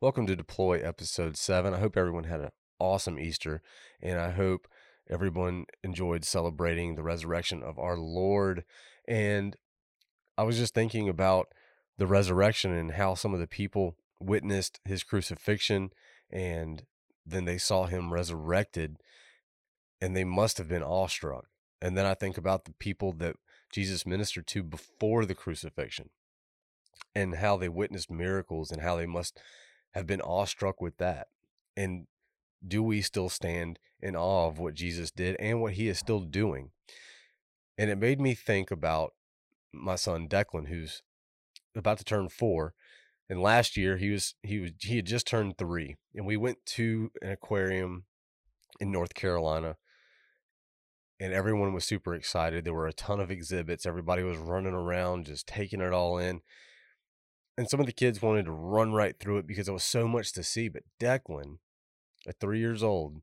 Welcome to Deploy episode 7. I hope everyone had an awesome Easter, and I hope everyone enjoyed celebrating the resurrection of our Lord. And I was just thinking about the resurrection and how some of the people witnessed his crucifixion and then they saw him resurrected and they must have been awestruck. And then I think about the people that Jesus ministered to before the crucifixion and how they witnessed miracles and how they must have been awestruck with that. And do we still stand in awe of what Jesus did and what he is still doing? And it made me think about my son Declan, who's about to turn 4. And last year he had just turned 3. And we went to an aquarium in North Carolina and everyone was super excited. There were a ton of exhibits. Everybody was running around just taking it all in. And some of the kids wanted to run right through it because there was so much to see. But Declan, at 3 years old,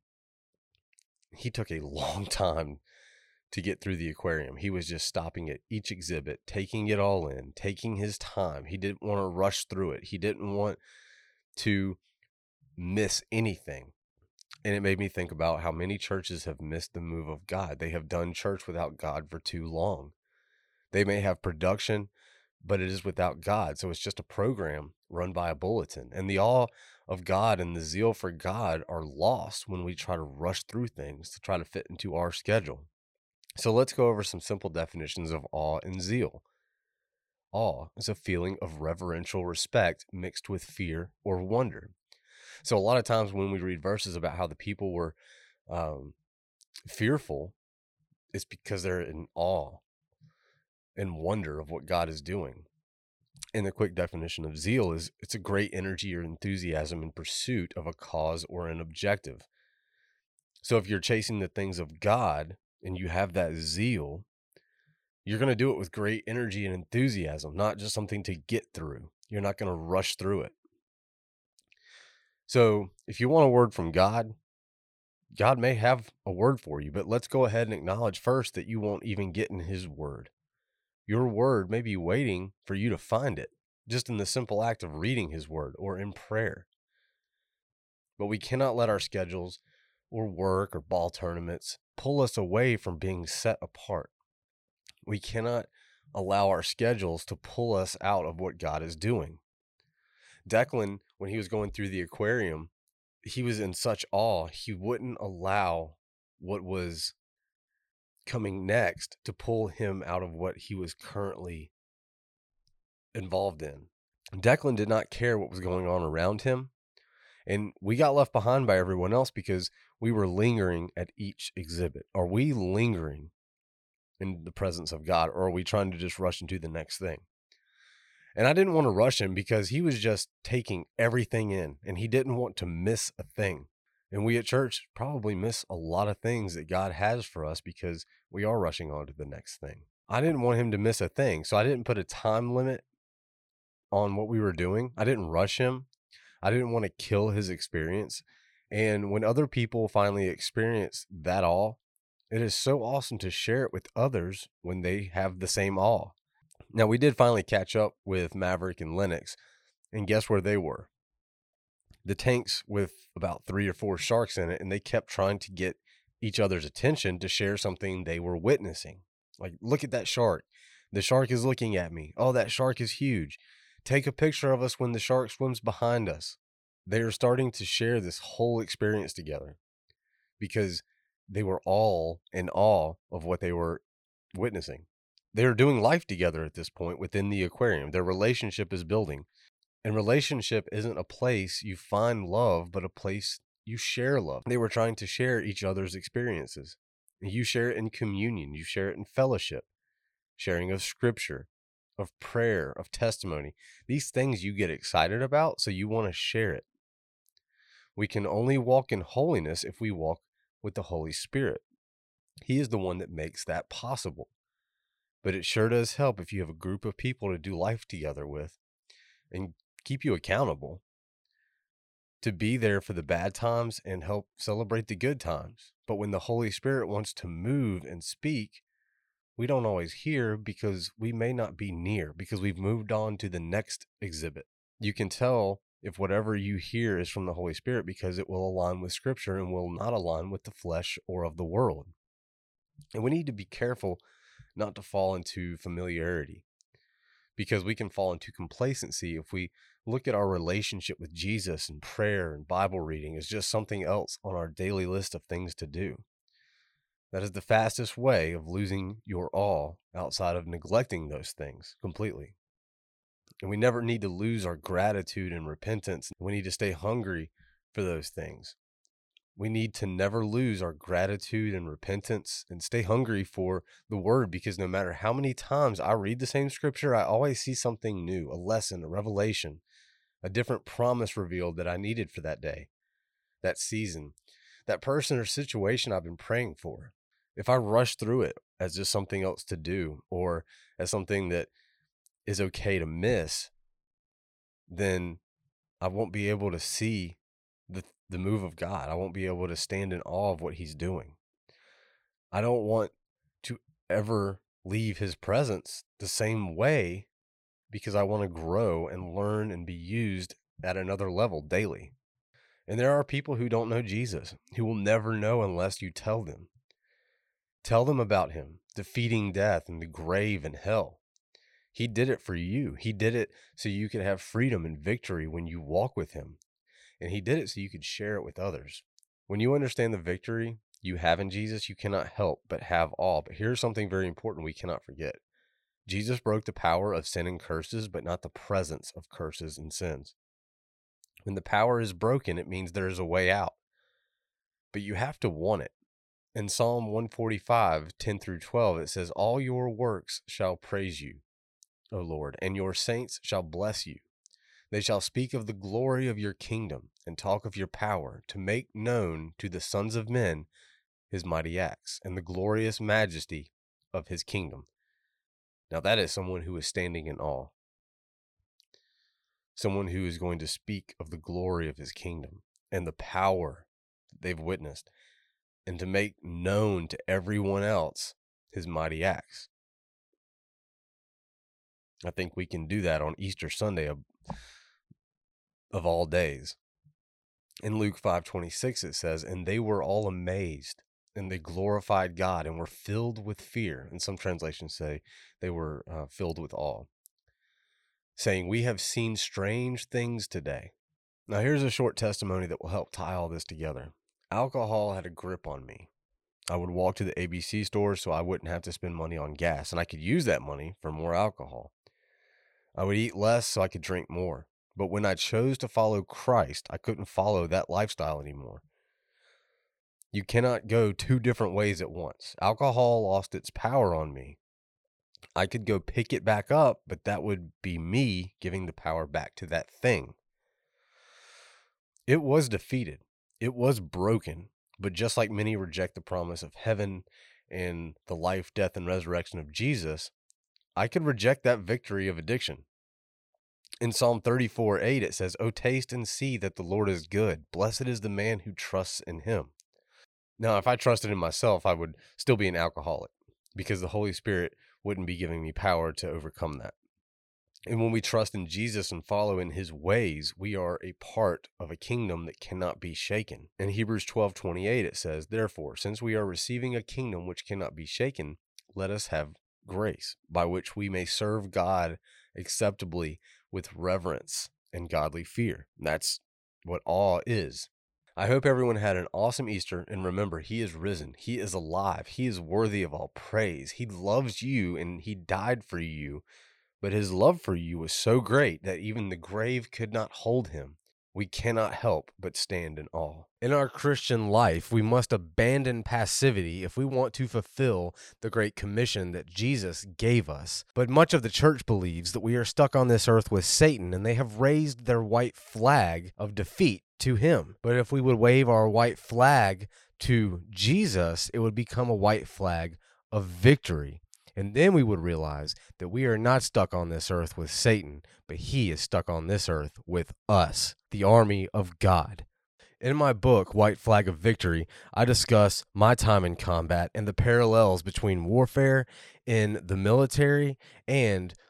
he took a long time to get through the aquarium. He was just stopping at each exhibit, taking it all in, taking his time. He didn't want to rush through it. He didn't want to miss anything. And it made me think about how many churches have missed the move of God. They have done church without God for too long. They may have production, but it is without God. So it's just a program run by a bulletin. And the awe of God and the zeal for God are lost when we try to rush through things to try to fit into our schedule. So let's go over some simple definitions of awe and zeal. Awe is a feeling of reverential respect mixed with fear or wonder. So a lot of times when we read verses about how the people were fearful, it's because they're in awe and wonder of what God is doing. And the quick definition of zeal is it's a great energy or enthusiasm in pursuit of a cause or an objective. So if you're chasing the things of God and you have that zeal, you're going to do it with great energy and enthusiasm, not just something to get through. You're not going to rush through it. So if you want a word from God, God may have a word for you, but let's go ahead and acknowledge first that you won't even get in his word. Your word may be waiting for you to find it, just in the simple act of reading his word or in prayer. But we cannot let our schedules or work or ball tournaments pull us away from being set apart. We cannot allow our schedules to pull us out of what God is doing. Declan, when he was going through the aquarium, he was in such awe, he wouldn't allow what was coming next to pull him out of what he was currently involved in. Declan did not care what was going on around him. And we got left behind by everyone else because we were lingering at each exhibit. Are we lingering in the presence of God, or are we trying to just rush into the next thing? And I didn't want to rush him because he was just taking everything in and he didn't want to miss a thing. And we at church probably miss a lot of things that God has for us because we are rushing on to the next thing. I didn't want him to miss a thing, so I didn't put a time limit on what we were doing. I didn't rush him. I didn't want to kill his experience. And when other people finally experience that awe, it is so awesome to share it with others when they have the same awe. Now, we did finally catch up with Maverick and Lennox, and guess where they were? The tanks with about 3 or 4 sharks in it, and they kept trying to get each other's attention to share something they were witnessing. Like, look at that shark. The shark is looking at me. Oh, that shark is huge. Take a picture of us when the shark swims behind us. They are starting to share this whole experience together because they were all in awe of what they were witnessing. They're doing life together at this point within the aquarium. Their relationship is building. And relationship isn't a place you find love, but a place you share love. They were trying to share each other's experiences. You share it in communion. You share it in fellowship, sharing of scripture, of prayer, of testimony. These things you get excited about, so you want to share it. We can only walk in holiness if we walk with the Holy Spirit. He is the one that makes that possible. But it sure does help if you have a group of people to do life together with and keep you accountable, to be there for the bad times and help celebrate the good times. But when the Holy Spirit wants to move and speak, we don't always hear because we may not be near, because we've moved on to the next exhibit. You can tell if whatever you hear is from the Holy Spirit, because it will align with Scripture and will not align with the flesh or of the world. And we need to be careful not to fall into familiarity, because we can fall into complacency if we look at our relationship with Jesus and prayer and Bible reading as just something else on our daily list of things to do. That is the fastest way of losing your awe outside of neglecting those things completely. And we never need to lose our gratitude and repentance. We need to stay hungry for those things. We need to never lose our gratitude and repentance and stay hungry for the word, because no matter how many times I read the same scripture, I always see something new, a lesson, a revelation, a different promise revealed that I needed for that day, that season, that person or situation I've been praying for. If I rush through it as just something else to do, or as something that is okay to miss, then I won't be able to see the move of God. I won't be able to stand in awe of what he's doing. I don't want to ever leave his presence the same way, because I want to grow and learn and be used at another level daily. And there are people who don't know Jesus, who will never know unless you tell them. Tell them about him defeating death and the grave and hell. He did it for you. He did it so you could have freedom and victory when you walk with him. And he did it so you could share it with others. When you understand the victory you have in Jesus, you cannot help but have awe. But here's something very important we cannot forget. Jesus broke the power of sin and curses, but not the presence of curses and sins. When the power is broken, it means there is a way out. But you have to want it. In Psalm 145, 10 through 12, it says, "All your works shall praise you, O Lord, and your saints shall bless you. They shall speak of the glory of your kingdom and talk of your power, to make known to the sons of men his mighty acts and the glorious majesty of his kingdom." Now that is someone who is standing in awe. Someone who is going to speak of the glory of his kingdom and the power that they've witnessed, and to make known to everyone else his mighty acts. I think we can do that on Easter Sunday of all days. In Luke 5:26 it says, "And they were all amazed, and they glorified God and were filled with fear." And some translations say they were filled with awe, saying, "We have seen strange things today." Now here's a short testimony that will help tie all this together. Alcohol had a grip on me. I would walk to the ABC store so I wouldn't have to spend money on gas, and I could use that money for more alcohol. I would eat less so I could drink more. But when I chose to follow Christ, I couldn't follow that lifestyle anymore. You cannot go two different ways at once. Alcohol lost its power on me. I could go pick it back up, but that would be me giving the power back to that thing. It was defeated. It was broken. But just like many reject the promise of heaven and the life, death, and resurrection of Jesus, I could reject that victory of addiction. In Psalm 34:8, it says, "Oh, taste and see that the Lord is good. Blessed is the man who trusts in him." Now, if I trusted in myself, I would still be an alcoholic, because the Holy Spirit wouldn't be giving me power to overcome that. And when we trust in Jesus and follow in his ways, we are a part of a kingdom that cannot be shaken. In Hebrews 12:28, it says, "Therefore, since we are receiving a kingdom which cannot be shaken, let us have grace, by which we may serve God acceptably with reverence and godly fear." And that's what awe is. I hope everyone had an awesome Easter, and remember, he is risen. He is alive. He is worthy of all praise. He loves you, and he died for you. But his love for you was so great that even the grave could not hold him. We cannot help but stand in awe. In our Christian life, we must abandon passivity if we want to fulfill the great commission that Jesus gave us. But much of the church believes that we are stuck on this earth with Satan, and they have raised their white flag of defeat to him. But if we would wave our white flag to Jesus, it would become a white flag of victory. And then we would realize that we are not stuck on this earth with Satan, but he is stuck on this earth with us, the army of God. In my book, White Flag of Victory, I discuss my time in combat and the parallels between warfare in the military and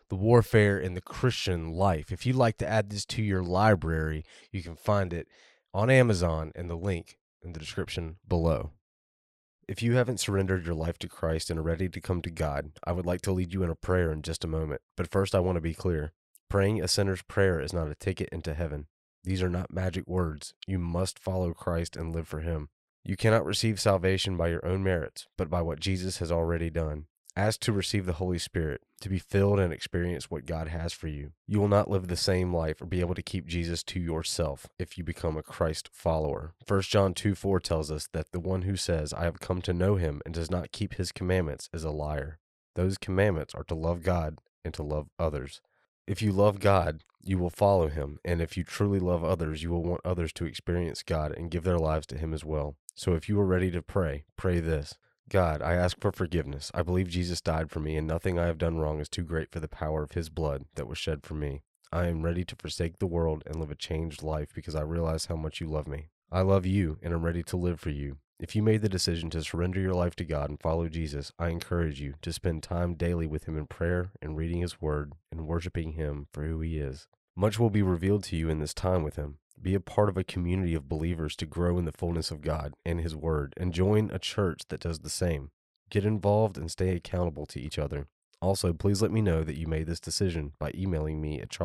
The Warfare in the Christian Life. If you'd like to add this to your library, you can find it on Amazon and the link in the description below. If you haven't surrendered your life to Christ and are ready to come to God, I would like to lead you in a prayer in just a moment. But first, I want to be clear. Praying a sinner's prayer is not a ticket into heaven. These are not magic words. You must follow Christ and live for Him. You cannot receive salvation by your own merits, but by what Jesus has already done. Ask to receive the Holy Spirit, to be filled and experience what God has for you. You will not live the same life or be able to keep Jesus to yourself if you become a Christ follower. 1 John 2:4 tells us that the one who says, I have come to know Him and does not keep His commandments is a liar. Those commandments are to love God and to love others. If you love God, you will follow Him, and if you truly love others, you will want others to experience God and give their lives to Him as well. So if you are ready to pray, pray this. God, I ask for forgiveness. I believe Jesus died for me, and nothing I have done wrong is too great for the power of His blood that was shed for me. I am ready to forsake the world and live a changed life because I realize how much you love me. I love you and am ready to live for you. If you made the decision to surrender your life to God and follow Jesus, I encourage you to spend time daily with Him in prayer and reading His Word and worshiping Him for who He is. Much will be revealed to you in this time with Him. Be a part of a community of believers to grow in the fullness of God and His Word, and join a church that does the same. Get involved and stay accountable to each other. Also, please let me know that you made this decision by emailing me at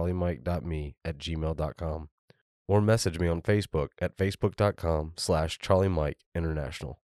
charliemike.me@gmail.com or message me on Facebook at facebook.com/charliemikeinternational.